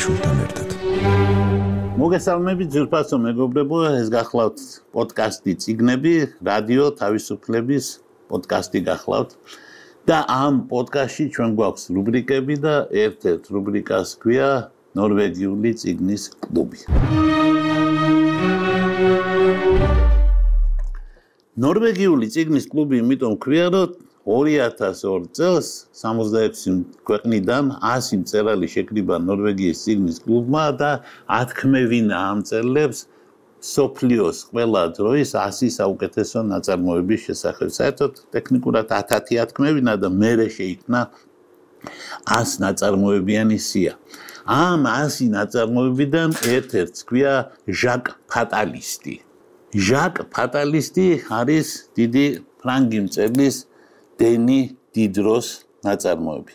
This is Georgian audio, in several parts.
ჩვენთან ერთად. მოგესალმებით ძვირფასო მეგობრებო, ეს გახლავთ პოდკასტი წიგნები, რადიო თავისუფლების პოდკასტი გახლავთ. და ამ პოდკასტში ჩვენ გვაქვს რუბრიკები და ერთ-ერთ რუბრიკას ქვია ნორვეგიული წიგნის კლუბი. ნორვეგიული წიგნის კლუბი იმიტომ ქვია, რომ 2002 წელს 66 ქვეყნიდან 100 მწერალი შეკრიბა ნორვეგიის წიგნის კლუბმა და ათქმევინა ამ მწერლებს სოფლიოს ყველა დროის 100 საუკეთესო ნაწარმოების შესახებ. საერთოდ ტექნიკურად 1000 ათქმევინა და მერე შეიქმნა 100 ნაწარმოებიანი სია. ამ 100 ნაწარმოებიდან ერთ-ერთს ქვია ჟაკ ფატალისტი. ჟაკ ფატალისტი არის დიდი ფრანგი მწერლის დენი დიდროს ნაწარმოები.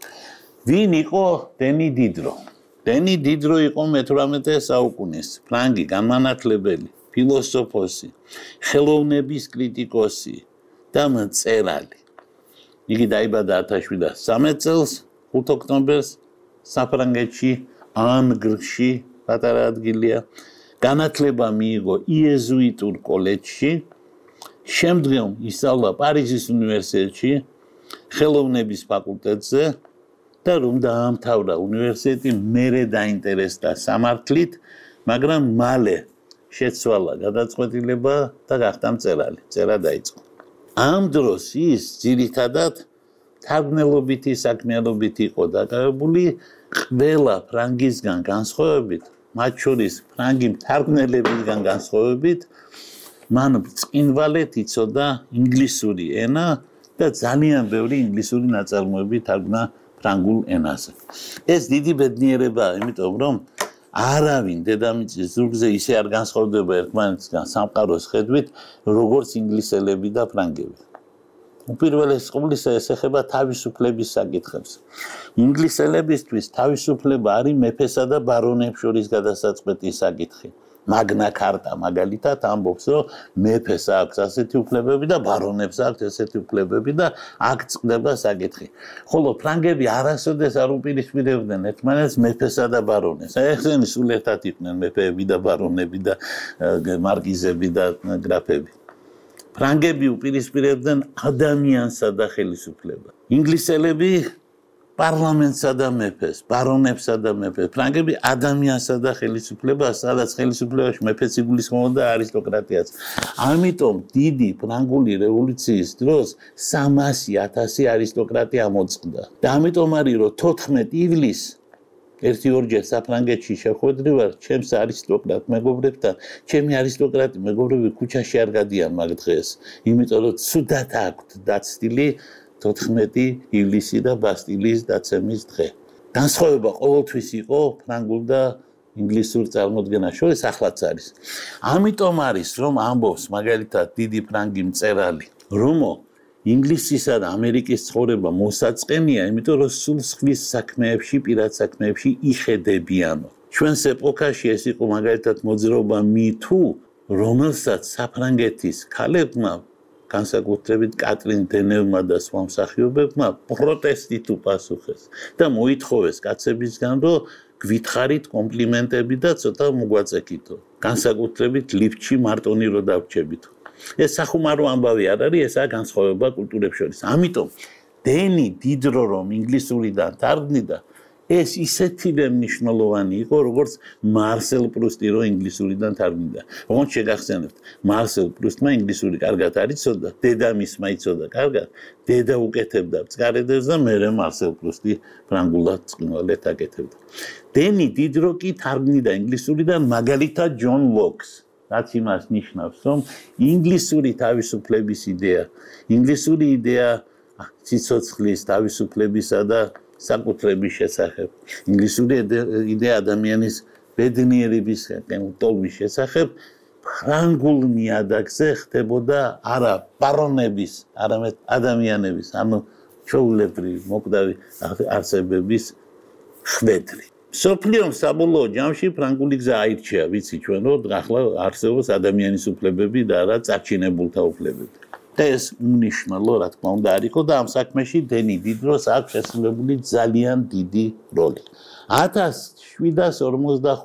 ვინ იყო დენი დიდრო? დენი დიდრო იყო მე-18 საუკუნის ფრანგი განმანათლებელი, ფილოსოფოსი, ხელოვნების კრიტიკოსი და მწერალი. იგი დაიბადა 1713 წელს 5 ოქტომბერს საფრანგეთში ანგრში, პატარა ადგილია. განათლება მიიღო იეზუიტურ კოლეჯში. შემდგომ ისწავლა პარიზის უნივერსიტეტში ხელოვნების ფაკულტეტზე და რომ დაამთავრა უნივერსიტეტი, მერე დაინტერესდა სამართლით, მაგრამ მალე შეცვალა გადაწყვეტილება და გახდა მწერალი. წერა დაიწყო. ამ დროს ის ძირითადად თარგმნელობითი საქმიანობით იყო დაკავებული, ყველა ფრანგისგან განსხვავებით, მათ შორის ფრანგი მთარგმნელებისგან განსხვავებით, მან ბრწყინვალედ იცოდა ინგლისური ენა და ძალიან ბევრი ინგლისური ნაწარმოები თარგმნა ფრანგულ ენაზე. ეს დიდი ბედნიერებაა, იმიტომ რომ არავინ დედამიწის ზურგზე ისე არ განსხვავდება ერთმანეთისგან სამყაროს ხედვით, როგორც ინგლისელები და ფრანგები. უპირველეს ყოვლისა ეს ეხება თავისუფლების საკითხებს. ინგლისელებისთვის თავისუფლება არის მეფესა და ბარონებს შორის გადასაწყვეტი საკითხი. მაგნა ქარტა მაგალითად ამბობს, რომ მეფეს აქვს ასეთი უფლებები და ბარონებს აქვს ესეთი უფლებები და აქ წყდება საკითხი. ხოლო ფრანგები არასოდეს არ უპირისპირებდნენ ერთმანეთს მეფესა და ბარონებს. ესენი სულ ერთად იყვნენ მეფეები და ბარონები და მარკიზები და გრაფები. ფრანგები უპირისპირებდნენ ადამიანსა და ხელისუფლებას. ინგლისელები პარლამენტსა და მეფეს, ბარონებსა და მეფეს. ფრანგები ადამიანსა და ხელისუფლებას, სადაც ხელისუფლებაში მეფეც იგულისხმობდა არისტოკრატიაც. ამიტომ დიდი ფრანგული რევოლუციის დროს 300,000 არისტოკრატია მოწყდა. და ამიტომ არის რომ 14 ივლისს ერთი-ორჯერ საფრანგეთში შეხვედრივარ ჩემს არისტოკრატ მეგობრებთან, ჩემი არისტოკრატი მეგობრები ქუჩაში არ გადიან მაგ დღეს, იმიტომ რომ ცუდად აქვთ დაცდილი 14 ივლისი და ბასტილიის დაცემის დღე. განსხვავება ყოველთვის იყო ფრანგულ და ინგლისურ წარმოდგენას შორის, ახლაც არის. ამიტომ არის რომ ამბობს მაგალითად დიდი ფრანგი მწერალი, რომ ინგლისისა და ამერიკის ცხოვრება მოსაწყენია, იმიტომ რომ სულ სხვის საქმეებში, პირად საქმეებში იხედებიანო. ჩვენს ეპოქაში ეს იყო მაგალითად მოძრაობა MeToo, რომელსაც საფრანგეთის ქალებმა განსაკუთრებით კატრინ დენევმა და სხვა მსახიობებმა პროტესტით უპასუხეს და მოითხოვეს კაცებისგან, რომ გვითხარით კომპლიმენტები და ცოტა მოგვაწექითო. განსაკუთრებით ლიფტში მარტონი რო დავრჩებით. ეს სახუმარო ამბავი არ არის, ესაა განსხვავება კულტურებს შორის. ამიტომ დენი დიდრო რომ ინგლისურიდან თარგმნიდა, ეს ისეთივე მნიშვნელოვანი იყო, როგორც მარსელ პრუსტი რო ინგლისურიდან თარგმნიდა. ოღონდ შეგახსენებთ, მარსელ პრუსტმა ინგლისური კარგად არ იცოდა, დედამისმა იცოდა კარგად, დედა უკეთებდა ბწყარედებს და მერე მარსელ პრუსტი ფრანგულად წყინვალედ აკეთებდა. დენი დიდრო კი თარგმნიდა ინგლისურიდან მაგალითად ჯონ ლოკს. რაც იმას ნიშნავს, რომ ინგლისური თავისუფლების იდეა, ინგლისური იდეა სიცოცხლის თავისუფლებისა და საკუთრების შესახებ, ინგლისური იდეა ადამიანის ბედნიერების ტოლმის შესახებ, ფრანგულ ნიადაგზე ხდებოდა არა ბარონების, არამედ ადამიანების, ანუ ჩვეულებრივი მოკვდავი არსებების ხვედრი. სოფლიომ საბოლოო ჯამში ფრანგული გზა აირჩია, ვიცი ჩვენ რომ ახლა არსებობს ადამიანის უფლებები და არა წარჩინებულთა უფლებები. და ეს უნიშნელო, რა თქმა უნდა, არ იყო და ამ საქმეში დენი დიდროს აქვს შესრულებული ძალიან დიდი როლი. 1745 და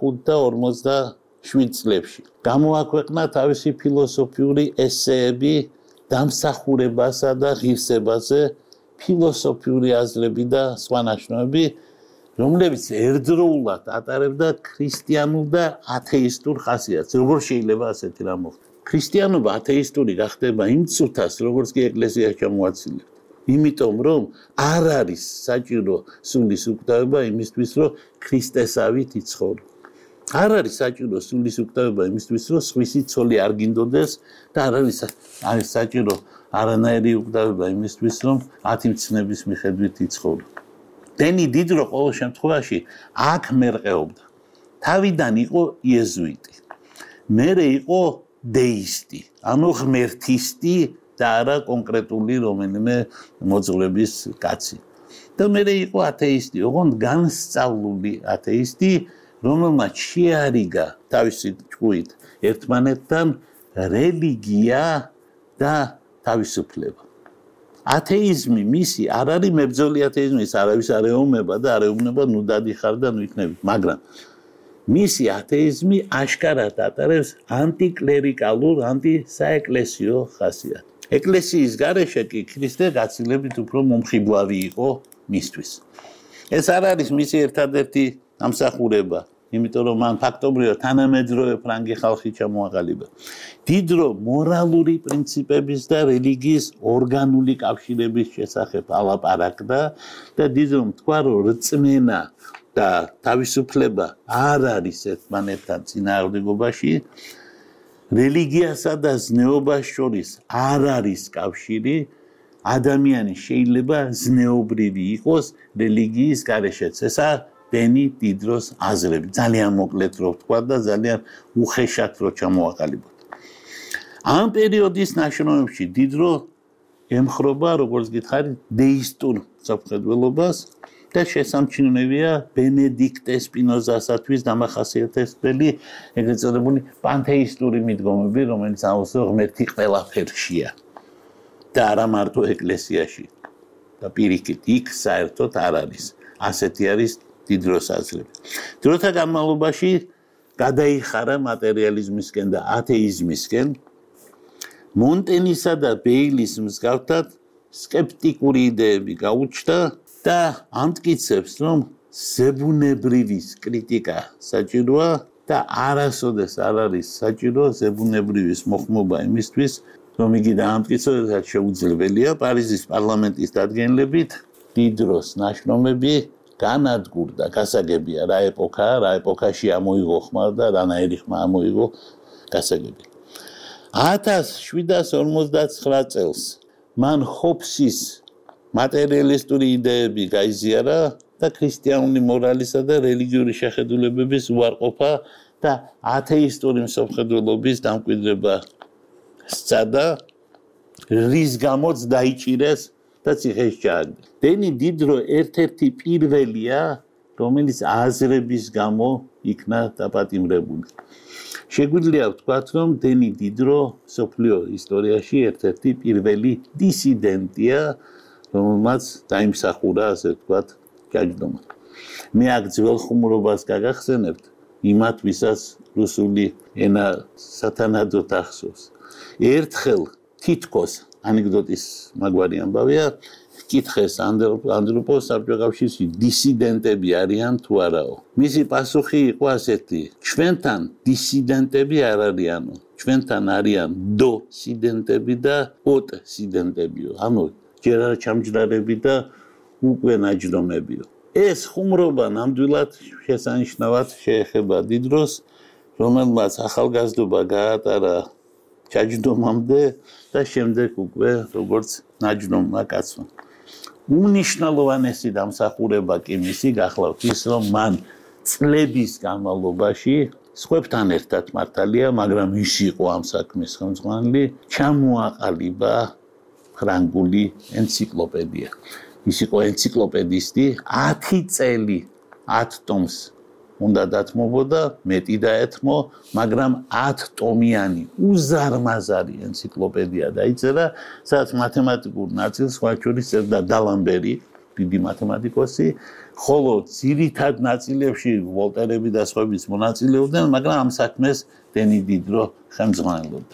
57 წლებში გამოაქვეყნა თავისი ფილოსოფიური ესეები დამსახურებასა და ღირსებაზე, ფილოსოფიური აზრები და სხვა ნაშრომები, რომლებიც ერთდროულად ატარებდა ქრისტიანულ და ათეისტურ ხასიათს. როგორ შეიძლება ასეთი რამ მოხდეს? ქრისტიანობა ათეისტური გახდება იმ წუთას, როგორც კი ეკლესია ჩამოაცილებს. იმიტომ რომ არ არის საჭირო სულის უკვდავება იმისთვის, რომ ქრისტესავით იცხოვრო. არ არის საჭირო სულის უკვდავება იმისთვის, რომ სხვისი ცოლი არ გინდოდეს და არ არის საჭირო არანაირი უკვდავება იმისთვის, რომ 10 მცნების მიხედვით იცხოვრო. დენი დიდრო ყოველ შემთხვევაში აქ მერყეობდა. თავიდან იყო იეზუიტი. მერე იყო დეისტი, ანუ ღმერთისტი და არა კონკრეტული რომელიმე მოძღვრების კაცი. და მერე იყო ათეისტი, ოღონდ განსწავლული ათეისტი, რომელმაც შეარიგა თავისი ჭკუით ერთმანეთთან რელიგია და თავისუფლება. ათეიზმი მისი არ არის მებრძოლი ათეიზმი, ის არავის არ ეომება და არ ეუბნება ნუ დადიხარ და ნუ იქნებით, მაგრამ მისი ათეიზმი აშკარად ატარებს ანტიკლერიკალურ, ანტისაეკლესიო ხასიათს. ეკლესიის გარეშე კი ქრისტე გაცილებით უფრო მომხიბლავი იყო მისთვის. ეს არ არის მისი ერთადერთი დამსახურება, იმიტომ რომ მან ფაქტობრივად თანამედროვე ფრანგი ხალხი ჩამოაყალიბა. დიდრო მორალური პრინციპების და რელიგიის ორგანული კავშირების შესახებ ალაპარაკდა და დიდრო თქვა, რომ რწმენა და თავისუფლება არ არის ერთმანეთთან წინააღმდეგობაში, რელიგიასა და ზნეობას შორის არ არის კავშირი, ადამიანი შეიძლება ზნეობრივი იყოს რელიგიის გარეშეც. ესა დენი დიდროს აზრები. ძალიან მოკლედ რო ვთქვა და ძალიან უხეშად რო ჩამოაყალიბოთ. ამ პერიოდის ნაშრომებში დიდრო ემხრობა, როგორც გითხარით, დეისტურ სამხედველობას და შესამჩნევია ბენედიქტე სპინოზასათვის დამახასიათებელი ეგრეთ წოდებული პანთეისტური მიდგომები, რომელიც ამბობს, რომ ღმერთი ყველაფერშია და არა მარტო ეკლესიაში. და პირიქით, იქ საერთოდ არ არის. ასეთი არის დიდროს აზრები. დროთა განმავლობაში გადაიხარა მატერიალიზმისკენ და ათეიზმისკენ. მონტენისა და ბეილის მსგავსად სკეპტიკური იდეები გაუჩნდა და ამტკიცებს, რომ ზებუნებრივის კრიტიკა საჭიროა და არასოდეს არ არის საჭირო ზებუნებრივის მოხმობა იმისთვის, რომ იგი დაამტკიცოს, შეუძლებელია პარიზის პარლამენტის დადგენილებით დიდროს ნაშრომები განადგურდა, გასაგებია რა ეპოქაში ამოიღო ხმა და რანაირი ხმა ამოიღო გასაგები. 1759 წელს მან ჰობსის მატერიალისტური იდეები გაიზიარა და ქრისტიანული მორალისა და რელიგიური შეხედულებების უარყოფა და ათეისტური მსოფლმხედველობის დამკვიდრება სცადა, რის გამოც დაიჭირეს და ციხეში ჩააგდეს. დენი დიდრო ერთ-ერთი პირველია, რომელიც აზრების გამო იქნა დაპატიმრებული. შეგვიძლია ვთქვათ, რომ დენი დიდრო მსოფლიო ისტორიაში ერთ-ერთი პირველი დისიდენტია, რომელმაც დაიმსახურა, ასე ვთქვათ, ჯაჯდომა. მე აქ ძველ ხუმრობას გაგახსენებთ, იმათ, ვისაც რუსული ენა სათანადოდ ახსოვს. ერთხელ თითქოს ანეკდოტის მაგვარი ამბავია, კითხეს ანდროპოს საბჭოთა კავშირში დისიდენტები არიან თუ არაო. მისი პასუხი იყო ასეთი: ჩვენთან დისიდენტები არ არიანო, ჩვენთან არიან დოსიდენტები და ოტსიდენტებიო. ანუ ჯერ არ ჩამჯდარები და უკვე ნაჯდომებიო. ეს ხუმრობა ნამდვილად შესანიშნავად შეეხება დიდროს, რომელმაც ახალგაზრდობა გაატარა ჩაჯდომამდე და შემდეგ უკვე როგორც ნაჯდომმა კაცმა. უნიშნელოვანესი დამსახურება კი მისი გახლავთ ის, რომ მან წლების განმავლობაში სხვებთან ერთად მართალია, მაგრამ ის იყო ამ საქმის ხელმძღვანელი, ჩამოაყალიბა ფრანგული ენციკლოპედია. ის იყო ენციკლოპედისტი, 10 წელი 10 ტომს უნდა დათმობოდა, მეტი დაეთმო, მაგრამ 10 ტომიანი უზარმაზარი ენციკლოპედია დაიწერა, სადაც მათემატიკურ ნაწილს სხვა შორის წერდა დალამბერი, დიდი მათემატიკოსი, ხოლო ძირითად ნაწილებში ვოლტერები და სხვაებიც მონაწილეობდნენ, მაგრამ ამ საქმეს დენი დიდრო ხელმძღვანელობდა.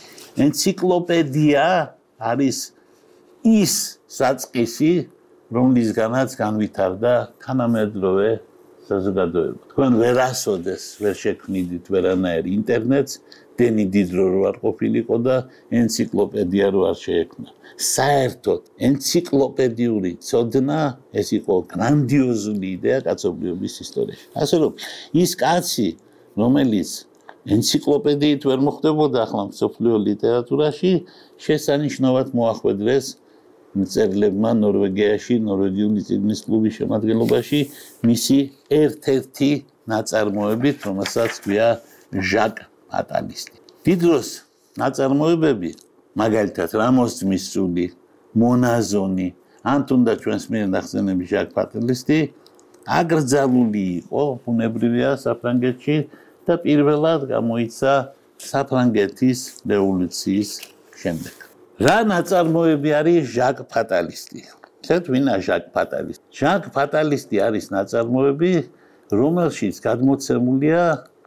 ენციკლოპედია არის ის საწყისი, რომლისგანაც განვითარდა თანამედროვე საზოგადოება. თქვენ ვერასოდეს ვერ შექმნიდით ვერანაირი ინტერნეტს, დენი დიდრო რო არ ყოფილიყო და ენციკლოპედია რო არ შეექმნა. საერთოდ ენციკლოპედიური ცოდნა ეს იყო გრანდიოზული იდეა კაცობრიობის ისტორიაში. ასე რომ ის კაცი, რომელიც ენციკლოპედიით ვერ მოხდებოდა ახლა მსოფლიო ლიტერატურაში, შესანიშნავად მოახვედრეს მწერლებმა ნორვეგიაში, ნორვეგიული წიგნის კლუბის შემადგენლობაში მისი ერთ-ერთი ნაწარმოებით, რომელსაც ქვია ჟაკ ფატალისტი. დიდ დროს ნაწარმოებები, მაგალითად რამოსძმის სული, მონაზონი, ან თუნდაც ჩვენს მიერ ნახსენები ჟაკ ფატალისტი, აკრძალული იყო, ბუნებრივია საფრანგეთში და პირველად გამოიცა საფრანგეთის რევოლუციის შემდეგ. რა ნაწარმოები არის ჟაკ ფატალისტი? ξέρετε ვინა ჟაკ ფატალისტი? ჟაკ ფატალისტი არის ნაწარმოები, რომელშიც გადმოცემულია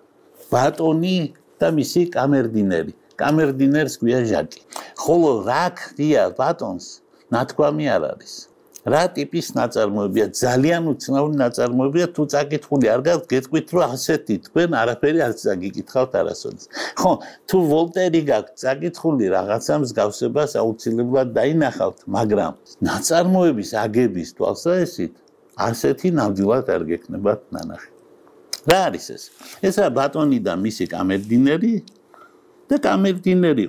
ბატონი და მისი კამერდინერი. კამერდინერს ქვია ჟაკი. ხოლო რა ქვია ბატონს, ნათქვამი არ არის. რა ტიპის ნაწარმოებია? ძალიან უცნაური ნაწარმოებია, თუ წაკითხული არ გაქვთ, გეტყვით, რომ ასეთი თქვენ არაფერი არ წაგიკითხავთ არასოდეს. ხო, თუ ვოლტერი გაქვთ წაკითხული, რაღაცა მსგავსებას აუცილებლად დაინახავთ, მაგრამ ნაწარმოების აგების თვალსაჩინით ასეთი ნამდვილად არ გექნებათ ნანახი. რა არის ეს? ესაა ბატონი და მისი კამერდინერი და კამერდინერი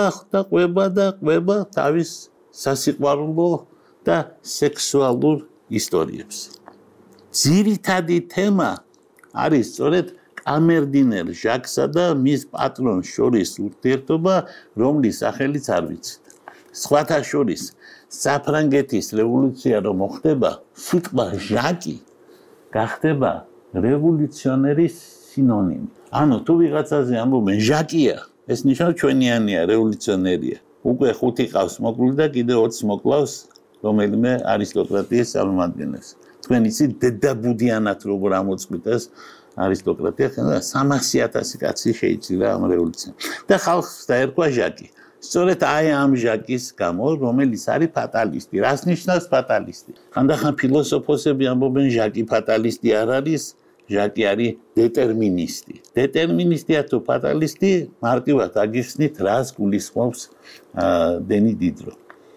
ყვება თავის სასიყვარულო და სექსუალურ ისტორიებს. ძირითადი თემა არის სწორედ კამერდინერ ჟაკსა და მის პატრონს შორის ურთიერთობა, რომლის სახელიც არ ვიცით. სხვათა შორის, საფრანგეთის რევოლუცია რომ მოხდება, სიტყვა ჟაკი გახდება რევოლუციონერის სინონიმი. ანუ თუ ვიღაცაზე ამბობენ ჟაკია, ეს ნიშნავს ჩვენიანია, რევოლუციონერია. უკვე 5 ყავს მოკლული და კიდე 20 მოკლავს რომელიმე არისტოკრატიის წარმომადგენელს. თქვენ იცით დედაბუდიანად როგორ ამოწყვიტეს არისტოკრატია, 300,000 კაცი შეიჭირა ამ რევოლუციამ. და ხალხს დაერქვა ჟაკი. სწორედ აი ამ ჟაკის გამო, რომელიც არის ფატალისტი. რას ნიშნავს ფატალისტი? ხანდახან ფილოსოფოსები ამბობენ ჟაკი ფატალისტი არ არის, ჟაკი არის დეტერმინისტი. დეტერმინისტია თუ ფატალისტი, მარტივად აგიხსნით, რას გულისხმობს დენი დიდრო.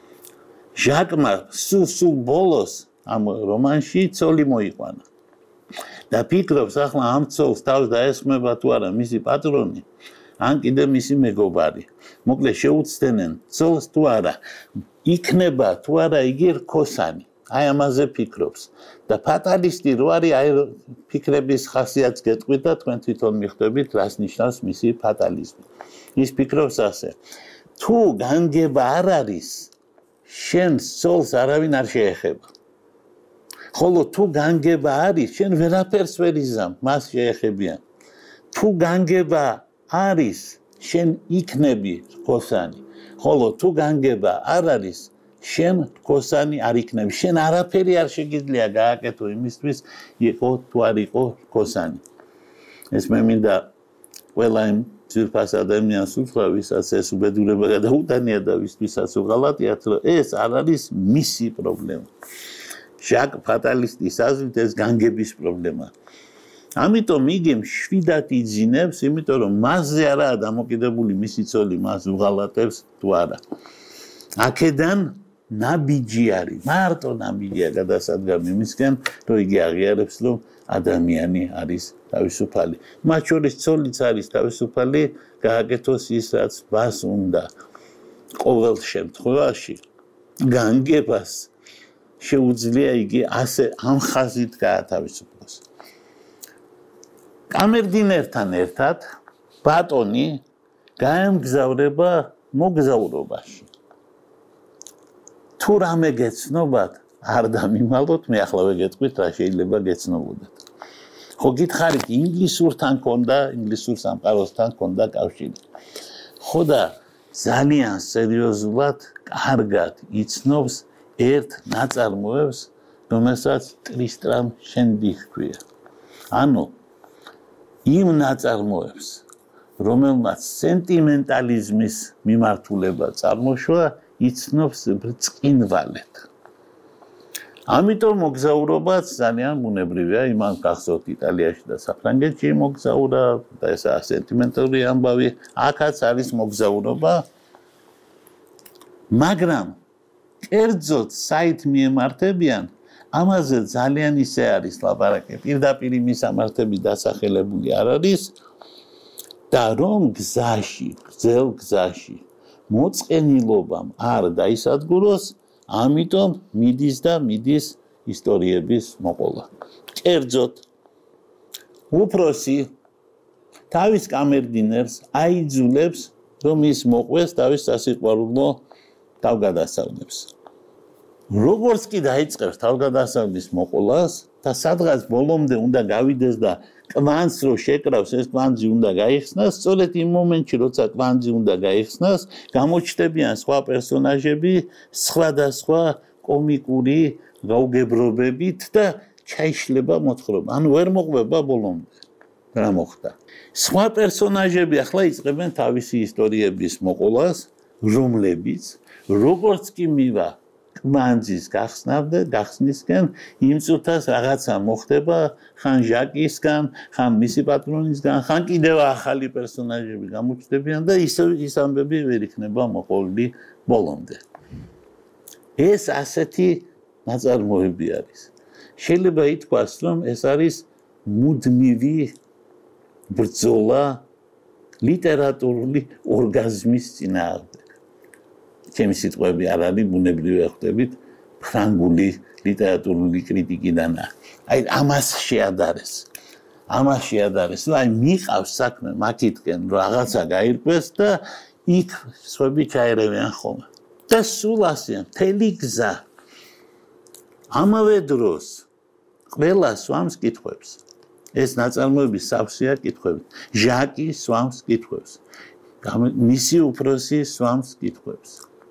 ჟაკმა სულ ბოლოს ამ რომანში ცოლი მოიყვანა. და ფიქრობს ახლა ამ ცოლს თავს დაესხმება თუ არა მისი პატრონი, ან კიდე მისი მეგობარი. მოკლედ შეუცდენენ ცოლს თუ არა, იქნება თუ არა იგი რქოსანი. აი ამაზე ფიქრობს. და ფატალისტი რო არის, აი ფიქრების ხასიათს გეტყვით და თქვენ თვითონ მიხვდებით, რას ნიშნავს მისი ფატალიზმი. ის ფიქრობს ასე. თუ განგება არ არის, შენ ცოლს არავინ არ შეეხება. ხოლო თუ განგება არის, შენ ვერაფერს ვერ იზამ, მას შეეხებიან. თუ განგება არის, შენ იქნები რქოსანი. ხოლო თუ განგება არ არის, შენ რქოსანი არ იქნები. შენ არაფერი არ შეგიძლია გააკეთო იმისთვის, იყო თუ არ იყო რქოსანი. ეს მე მინდა ყველა იმ ძვირფას ადამიანს უთხრა, ვისაც ეს უბედურება გადაუტანია და ვისთვისაც უღალატიათ, რომ ეს არ არის მისი პრობლემა. ჟაკ ფატალისტის აზრით ეს განგების პრობლემა. ამიტომ იგი მშვიდად იძინებს, იმიტომ რომ მასზე არაა დამოკიდებული მისი ცოლი, მას უღალატებს თუ არა. აქედან ნაბიჯი არის, მარტო ნაბიჯია გადასადგამი იმისკენ, რომ იგი აღიარებს, რომ ადამიანი არის თავისუფალი. მათ შორის ცოლიც არის თავისუფალი, გააკეთოს ის, რაც მას უნდა. ყოველ შემთხვევაში განგებას შეუძლია იგი ასე ამ ხაზით გაათავისუფლოს. კამერდინერთან ერთად ბატონი გაემგზავრება მოგზაურობაში. თუ რამე გეცნობათ, არ დამიმალოთ, მე ახლა ვეგეთყვით რა შეიძლება გეცნობოდეთ. ხო გითხარით ინგლისურთან ქონდა, ინგლისურ სამყაროსთან ქონდა კავშირი. ხო და ძალიან სერიოზულად, კარგად იცნობს ერთ ნაწარმოებს, რომელსაც ტრისტრამ შენდი ჰქვია. ანუ იმ ნაწარმოებს, რომელმაც სენტიმენტალიზმის მიმართულება წარმოშვა, იცნობს ბრწყინვალედ. ამიტომ მოგზაურობაც ძალიან ბუნებრივია, იმან გახსოვთ იტალიაში და საფრანგეთში მოგზაურა და ესაა სენტიმენტური ამბავი, აქაც არის მოგზაურობა, მაგრამ კერძოდ საით მიემართებიან, ამაზე ძალიან ისე არის ლაპარაკი, პირდაპირ მის ამართები დასახელებული არ არის და რომ გზაში, გრძელ გზაში მოწყენილობამ არ დაისადგუროს, ამიტომ მიდის ისტორიების მოყოლა. კერძოდ უფროსი თავის კამერდინერს აიძულებს, რომ ის მოყვეს თავის სასიყვარულო თავგადასავლებს. როგორც კი დაიწყებს თავგადასავლის მოყოლას და სადღაც ბოლომდე უნდა გავიდეს და კვანძს რო შეკრავს, ეს კვანძი უნდა გაიხსნას, სწორედ იმ მომენტში, როცა კვანძი უნდა გაიხსნას, გამოჩნდებიან სხვა პერსონაჟები, სხვადასხვა კომიკური გაუგებრობებით და ჩაიშლება მოთხრობა. ანუ ვერ მოყვება ბოლომდე. რა მოხდა? სხვა პერსონაჟები ახლა იწყებენ თავისი ისტორიების მოყოლას, რომლებიც როგორც კი მივა კვანძის გახსნისკენ, იმ წუთას რაღაცა მოხდება, ხან ჟაკისგან, ხან მისი პატრონისგან, ხან კიდევ ახალი პერსონაჟები გამოჩნდებიან და ის ამბები ვერ იქნება მოყოლილი ბოლომდე. ეს ასეთი ნაწარმოები არის. შეიძლება ითქვას, რომ ეს არის მუდმივი ბრძოლა ლიტერატურული ორგაზმის წინააღმდეგ. ჩემი სიტყვები არ არის ბუნებრივი ხვდებით ფრანგული ლიტერატურული კრიტიკიდან. აი ამას შეადარეს. რომ აი მიყავს საქმე მაკითკენ, რომ რაღაცა გაირკვეს და იქ სხვები ჩაერევიან ხოლმე. და სულ ასეა, მთელი გზა. ამავე დროს ყველა სვამს კითხვებს. ეს ნაწარმოები სავსეა კითხვებით. ჟაკი სვამს კითხვებს. მისი უფროსი სვამს კითხვებს.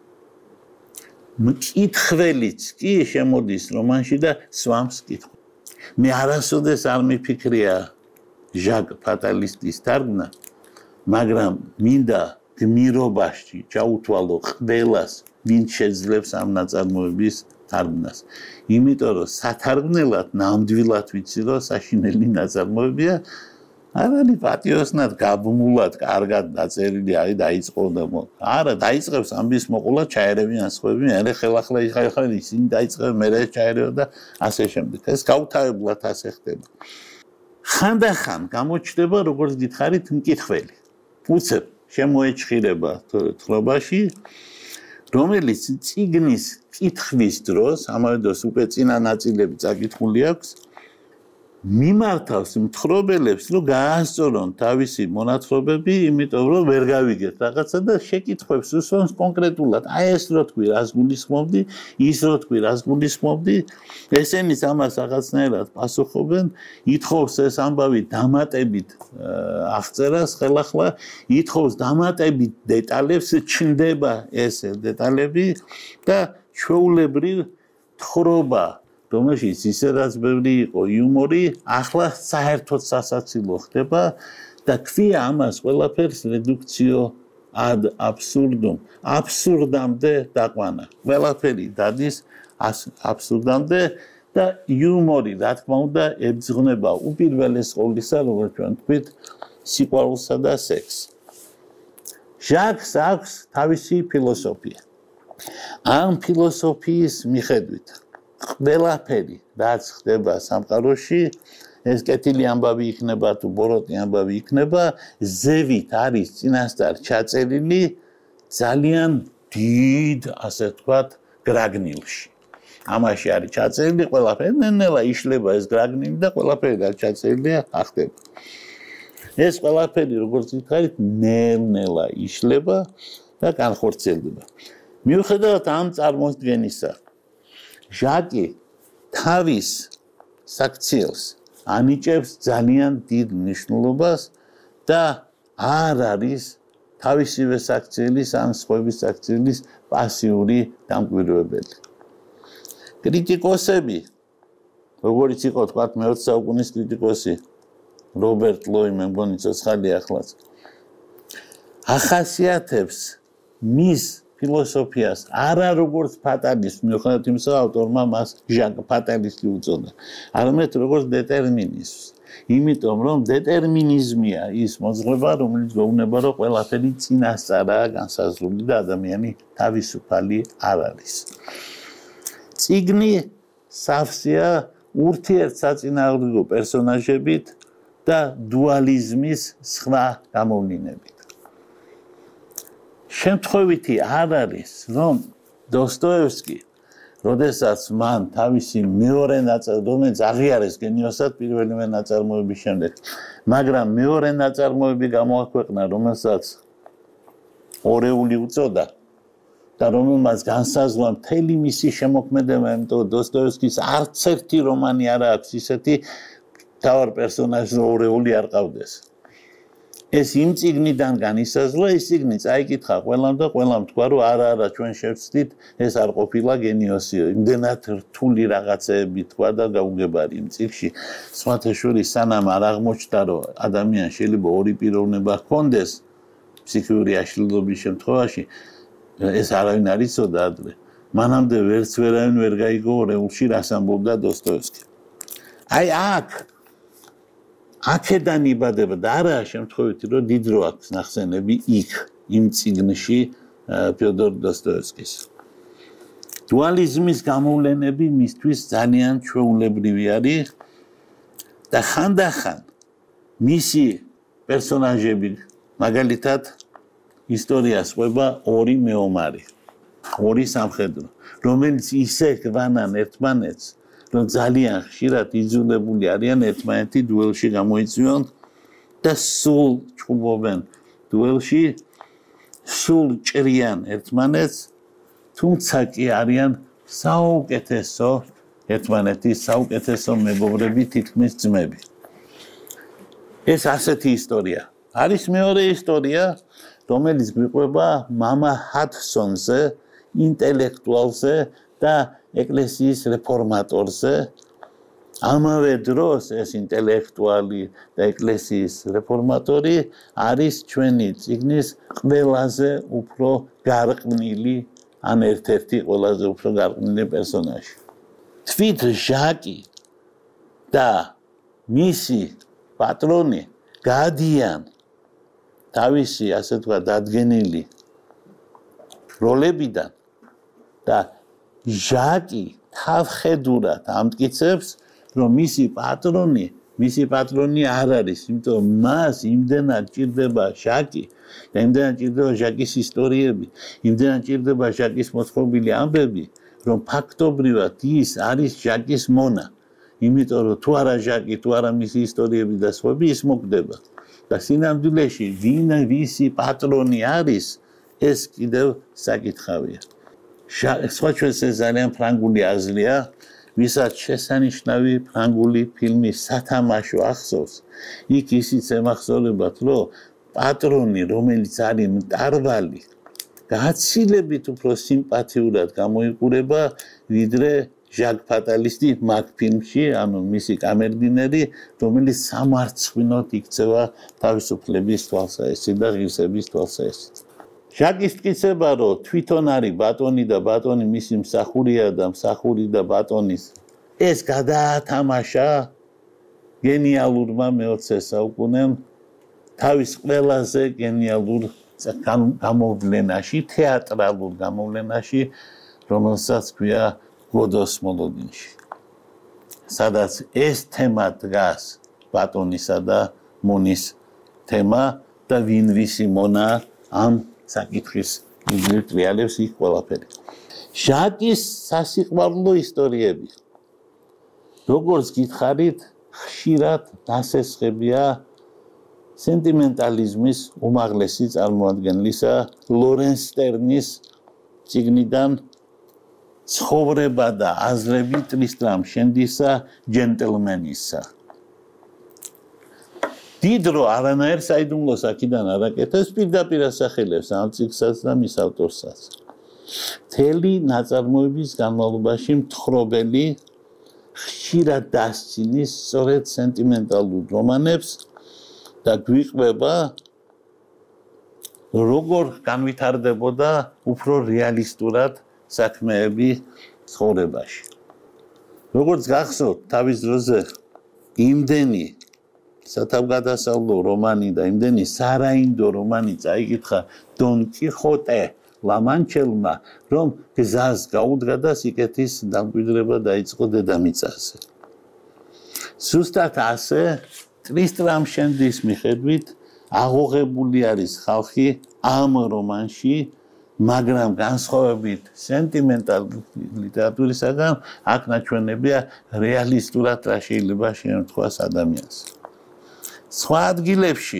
მკითხველიც კი შემოდის რომანში და სვამს კითხვებს. მე არასოდეს არ მიფიქრია ჟაკ ფატალისტის თარგმნა, მაგრამ მინდა გმირობაში ჩაუთვალო ყველას, ვინც შეძლებს ამ ნაწარმოების თარგმნას. იმიტომ რომ სათარგმნელად ნამდვილად ვიცი, რომ საშინელი ნაწარმოებია, არ არის პატიოსნად გაბმულად, კარგად დაწერილი, აი დაიწყო და არა, დაიწყებს ამბის მოყოლა, ჩაერევიან სხვები, მე ხელახლა ისინი დაიწყებენ, მე ჩაერევა და ასე შემდეგ. ეს გაუთავებლად ასე ხდება. ხანდახან გამოჩნდება, როგორც გითხარით, მკითხველი. უცებ შემოეჭხირება თხრობაში, რომელიც წიგნის კითხვის დროს, ამავე დროს უკვე წინა ნაწილები წაკითხული აქვს, მიმართავს მთხრობელებს, რომ გაასწორონ თავისი მონათხრობები, იმიტომ რომ ვერ გავიგეთ რაღაცა და შეკითხვებს უსვამს კონკრეტულად. აი ეს რო თქვი, რას გულისხმობდი, ის რო თქვი, რას გულისხმობდი, ესენიც ამას რაღაცნაირად პასუხობენ, ითხოვს ეს ამბავი დამატებით აღწერას ხელახლა, ითხოვს დამატებით დეტალებს, ჩნდება ეს დეტალები და ჩვეულებრივ თხრობა რომელშიც ისედაც ბევრი იყო იუმორი, ახლა საერთოდ სასაცილო ხდება და ქვია ამას ყველაფერს რედუქციო ad absurdum. აბსურდამდე დაყვანა. ყველაფერი დადის აბსურდამდე და იუმორი, რა თქმა უნდა, ებძღვნება უპირველეს ყოვლისა, როგორც ჩვენ ვთქვით, სიყვარულსა და სექსს. ჟაკს აქვს თავისი ფილოსოფია. ამ ფილოსოფიის მიხედვით ყველაფერი, რაც ხდება სამყაროში, ეს კეთილი ამბავი იქნება თუ ბოროტი ამბავი იქნება, ზევით არის წინასწარ ჩაწერილი ძალიან დიდ, ასე ვთქვათ, გრაგნილში. ამაში არის ჩაწერილი ყველაფერი, ნელა იშლება ეს გრაგნილი და ყველაფერი რაც ჩაწერილია, ახდება. ეს ყველაფერი, როგორც ვთქვით, ნელა იშლება და განხორციელდება. მიუხედავად ამ წარმოდგენისა, ჟაკი თავის საქციელს ანიჭებს ძალიან დიდ მნიშვნელობას და არ არის თავისივე საქციელის ან სხვების საქციელის პასიური დამკვირვებელი. კრიტიკოსები, როგორც იყო თქვა მე-20 საუკუნის კრიტიკოსი რობერტ ლოი, მე მგონი ცოცხალი ახლაც, ახასიათებს მის ფილოსოფიას არა როგორც ფატალისტს, მიუხედავად იმისა, ავტორმა მას ჟაკ ფატალისტი უწოდა, არამედ როგორც დეტერმინისტს. იმიტომ რომ დეტერმინიზმია ის მოძღვრება, რომელიც გვეუბნება, რომ ყველაფერი წინასწარაა განსაზღვრული და ადამიანი თავისუფალი არ არის. წიგნი სავსეა ურთიერთსაწინააღმდეგო პერსონაჟებით და დუალიზმის სხვა გამოვლინებით. შემთხვევითი არ არის, რომ დოსტოევსკი, როდესაც მან თავისი მეორე ნაწარმოები, რომელიც აღიარეს გენიოსად პირველივე ნაწარმოების შემდეგ, მაგრამ მეორე ნაწარმოები გამოაქვეყნა, რომელსაც ორეული უწოდა და რომელმაც განსაზღვრა მთელი მისი შემოქმედება, იმიტომ რომ დოსტოევსკის არც ერთი რომანი არ აქვს ისეთი თავარ პერსონაჟს ორეული არ ყავდეს. ეს იმ წიგნიდან განისაზღვრა, ეს წიგნი წაიკითხა ყველამ და ყველამ თქვა, რომ არა, ჩვენ შევცდით, ეს არ ყოფილა გენიოსიო. იმდენად რთული რაღაცეები თქვა და გაუგებარი იმ წიგნში. სხვათა შორის, სანამ არ აღმოჩნდა, რომ ადამიანს შეიძლება ორი პიროვნება ჰქონდეს ფსიქიური აშლილობის შემთხვევაში, ეს არავინ არ იცოდა ადრე. მანამდე ვერავინ ვერ გაიგო ორეულში რას ამბობდა დოსტოევსკი. აი აქედან იბადება და არაა შემთხვევითი, რომ დიდ დრო აქვს ნახსენები იქ, იმ წიგნში ფიოდორ დოსტოევსკის. დუალიზმის გამოვლენები მისთვის ძალიან ჩვეულებრივი არის და ხანდახან მისი პერსონაჟები, მაგალითად, ისტორიას ყვება ორი მეომარი, ორი სამხედრო, რომელიც ისე გვანან ერთმანეთს, რომ ძალიან ხშირად იძულებული არიან ერთმანეთი დუელში გამოიწვიონ და სულ ჭუბობენ დუელში, სულ ჭრიან ერთმანეთს, თუმცა კი არიან საუკეთესო ერთმანეთის საუკეთესო მეგობრები, თითქმის ძმები. ეს ასეთი ისტორია. არის მეორე ისტორია, რომელიც გვიყვება მამა ჰადსონზე, ინტელექტუალზე და ეკლესიის რეფორმატორზე. ამავე დროს ეს ინტელექტუალი და ეკლესიის რეფორმატორი არის ჩვენი წიგნის ყველაზე უფრო გარყვნილი, ან ერთ-ერთი ყველაზე უფრო გარყვნილი პერსონაჟი. თვით ჟაკი და მისი პატრონი გადიან თავისი, ასე თქვა, დადგენილი როლებიდან და ჟაკი თავხედურად ამტკიცებს, რომ მისი პატრონი არ არის, იმიტომ რომ მას იმდენად ჭირდება ჟაკი და იმდენად ჭირდება ჟაკის ისტორიები, იმდენად ჭირდება ჟაკის მოთხრობილი ამბები, რომ ფაქტობრივად ის არის ჟაკის მონა. იმიტომ რომ თუ არა ჟაკი, თუ არა მისი ისტორიები და სხვები, ის მოკვდება. და სინამდვილეში ვისი პატრონი არის, ეს კიდევ საკითხავია. სხვა ჩვენს ეს ძალიან ფრანგული აზრია, ვისაც შესანიშნავი ფრანგული ფილმი სათამაშო ახსოვს, იქ ისიც ემახსოვრებათ, რომ პატრონი, რომელიც არის მტარვალი, გაცილებით უფრო სიმპათიურად გამოიყურება, ვიდრე ჟაკ ფატალისტი მაგ ფილმში, ანუ მისი კამერდინერი, რომელიც სამარცხვინოდ იქცევა თავისუფლების თვალსაჩინო და ღირსების თვალსაჩინო. ჟაკის მტკიცება, რომ თვითონ არის ბატონი და ბატონი მისი მსახურია და მსახური და ბატონის, ეს გადაათამაშა გენიალურმა მე-20 საუკუნემ თავის ყველაზე გენიალურ გამოვლენაში, თეატრალურ გამოვლენაში, რომელსაც ქვია გოდოს მოლოდინში. სადაც ეს თემა დგას, ბატონისა და მონის თემა და ვინ ვისი მონა ამ საკითხის იგივე ტრიალებს იქ ყველაფერი. ჟაკის სასიყვარულო ისტორიები, როგორც გითხარით, ხშირად დასესხებია სენტიმენტალიზმის უმაღლესი წარმოადგენლისა ლორენს სტერნის წიგნიდან ცხოვრება და აზრები ტრისტრამ შენდისა ჯენტლმენისა. დიდ დრო არანაირ საიდუმლოს აქედან არ აკეთებს, პირდაპირ ასახელებს ამ წიგნსაც და მის ავტორსაც. მთელი ნაწარმოების განმავლობაში მთხრობელი ხშირად დასცინის სწორედ სენტიმენტალურ რომანებს და გვიყვება როგორ განვითარდებოდა უფრო რეალისტურად საქმეები ცხოვრებაში. როგორც გახსოვთ, თავის დროზე იმდენი სათავგადასავლო რომანი და იმდენი სარაინდო რომანი წაიკითხა დონ კიხოტე ლამანჩელმა, რომ გზას გაუდგა და სიკეთის დამკვიდრება დაიწყო დედამიწაზე. Ზუსტად ასე ტრისტრამ-შენდის მიხედვით აღოღებული არის ხალხი ამ რომანში, მაგრამ განსხვავებით სენტიმენტალ ლიტერატურისაგან, აქ ნაჩვენებია რეალისტურად რა შეიძლება შეემთხვას ადამიანს. სხვა ადგილებში,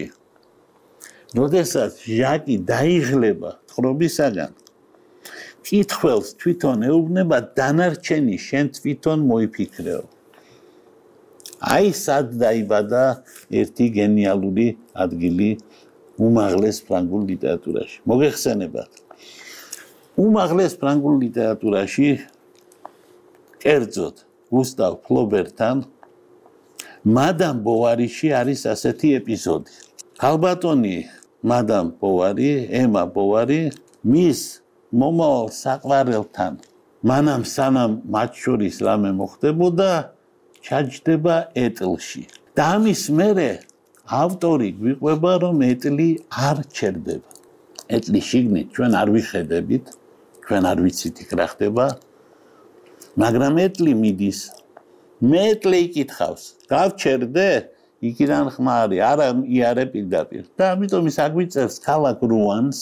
როდესაც ჟაკი დაიღლება თხრობისაგან, კითხველს თვითონ ეუბნება დანარჩენი შენ თვითონ მოიფიქრეო. აი სად დაიბადა ერთი გენიალური ადგილი უმაღლეს ფრანგულ ლიტერატურაში. მოგეხსენებათ. უმაღლეს ფრანგულ ლიტერატურაში კერძოდ გუსტავ ფლობერთან მადამ ბოვარიში არის ასეთი ეპიზოდი. ქალბატონი მადამ ბოვარი, ემა ბოვარი მის მომავალ საყვარელთან მანამ სანამ მათ შორის რამე მოხდებოდა ჩაჯდება ეტლში. და ამის მერე ავტორი გვიყვება რომ ეტლი არ ჩერდება. ეტლი შიგნით ჩვენ არ ვიხედებით, ჩვენ არ ვიცით იქ რა ხდება, მაგრამ ეტლი მიდის. მე ეტლი იკითხავს, გავჩერდე? იქიდან ხმარი, არა იარე პირდაპირ. და ამიტომ ის აგვიწერს ქალაქ რუანს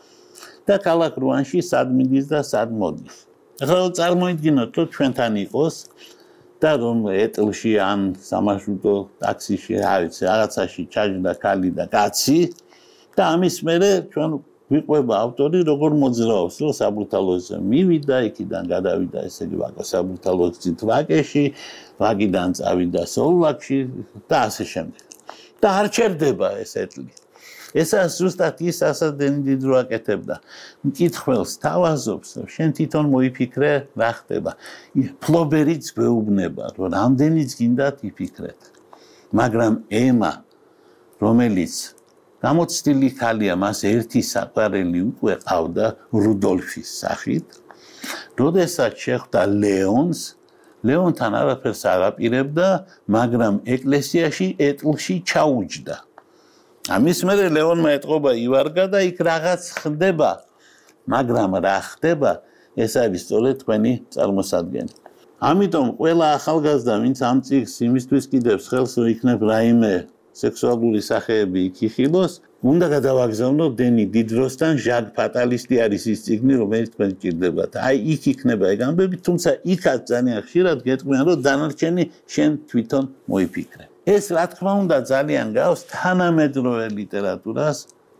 და ქალაქ რუანში სად მიდის და სად მოდის. ახლა წარმოიდგინოთ, რომ ჩვენთან იყოს და რომ ეტლში ან სამარშრუტო ტაქსიში, რაღაცაში ჩაჯდა ქალი და კაცი და ამის მერე ჩვენ ვიყვება ავტორი როგორ მოძრაობს, რომ საბრუთალოზე მივიდა, იქიდან გადავიდა ესე იგი საბრუთალოზით ვაკეში, ვაკიდან წავიდა სოლვაკში და ასე შემდეგ. და არ ჩერდება ეს ეტლი. ესაა ზუსტად ის ასადენი დიდ რო აკეთებდა. მკითხველს თავაზობს, შენ თვითონ მოიფიქრე რა ხდება. ფლობერიც გვეუბნება, რომ რამდენიც გინდათ იფიქრეთ. მაგრამ ემა, რომელიც გამოცდილი ხალია, მას ერთი საყვარელი უკვე ყავდა რუდოლფის სახით. როდესაც შეხვდა ლეონს, ლეონთან არაფერს არ აპირებდა, მაგრამ ეკლესიაში ეტლში ჩაუჯდა. ამის მერე ლეონმა ეტყობა ივარგა და იქ რაღაც ხდება, მაგრამ რა ხდება, ეს არის სწორედ თქვენი წარმოსადგენი. ამიტომ ყველა ახალგაზრდა, ვინც ამ წიგნს იმისთვის კიდევს ხელს, რომ იქნებ რაიმე სექსუალური სახეები იქ იხილოს, უნდა გადავაგზავნო დენი დიდროსთან ჟაკ ფატალისტი არის ის წიგნი, რომელიც თქვენ გჭირდებათ. აი იქ იქნება ეგ ამბები, თუმცა იქაც ძალიან ხშირად გეტყვიან, რომ დანარჩენი შენ თვითონ მოიფიქრე. ეს რა თქმა უნდა ძალიან გავს თანამედროვე ლიტერატურას,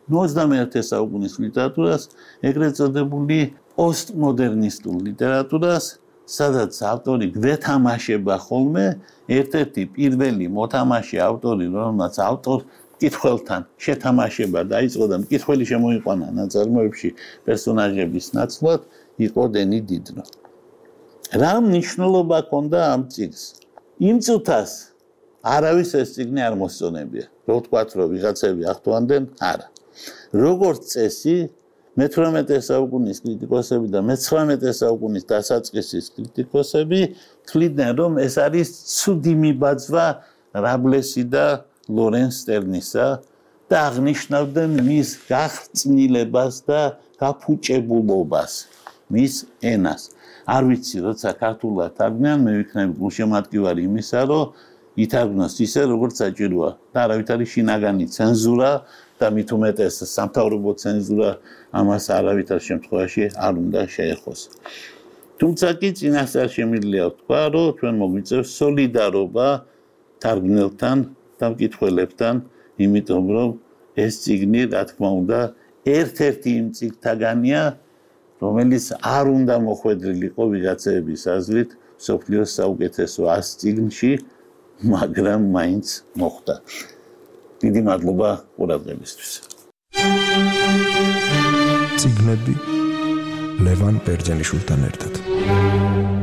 21 საუკუნის ლიტერატურას, ეგრეთ წოდებული პოსტმოდერნისტულ ლიტერატურას, სადაც ავტორი გვეთამაშება ხოლმე ერთ-ერთი პირველი მოთამაშე ავტორი, რომელმაც მკითხველთან შეთამაშება დაიწყო და მკითხველი შემოიყვანა ნაწარმოებში პერსონაჟების ნაცვლად, იყო დენი დიდრო. რა მნიშვნელობა ჰქონდა ამ წიგნს? იმ წუთას არავის ეს წიგნი არ მოსწონებია. რო ვთქვათ, რომ ვიღაცები ახტოვანდნენ, არა. როგორც წესი, მე-18 საუკუნის კრიტიკოსები და მე-19 საუკუნის დასაწყისის კრიტიკოსები თვლიდნენ, რომ ეს არის ცუდი მიბაძვა რაბლესი და ლორენს სტერნისა და აღნიშნავდნენ მის გახწნილებას და გაფუჭებულობას, მის ენას. არ ვიცი, როცა ქართულად თარგმნიან, მე ვიქნები გულშემატკივარი იმისა, რომ ითარგმნოს ისე, როგორც საჭიროა. და არავით არის შინაგანი ცენზურა და მით უმეტეს სამთავრობო ცენზურა ამას არავითარ შემთხვევაში არ უნდა შეეხოს. თუმცა კი წინასწარ შემიძლია ვთქვა, რომ ჩვენ მოგვიწევს სოლიდარობა თარგმნელთან და მკითხველებთან, იმიტომ რომ ეს წიგნი, რა თქმა უნდა, ერთ-ერთი იმ წიგნთაგანია, რომელიც არ უნდა მოხვედრილიყო ვიღაცების აზრით მსოფლიოს საუკეთესო 100 წიგნში, მაგრამ მაინც მოხვდა. დიდი მადლობა ყურადღებისთვის. წიგნები ლევან ბერძენიშვილთან ერთად.